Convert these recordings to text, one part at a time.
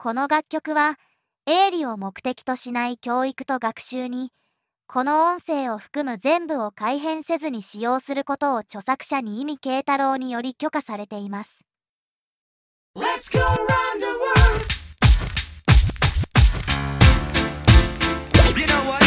この楽曲は営利を目的としない教育と学習に、この音声を含む全部を改変せずに使用することを著作者に井見慶太郎により許可されています。 Let's go around the world. You know what?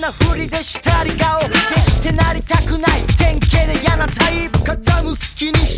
ふりでしたり顔決してなりたくない典型で嫌なタイプ傾き気にし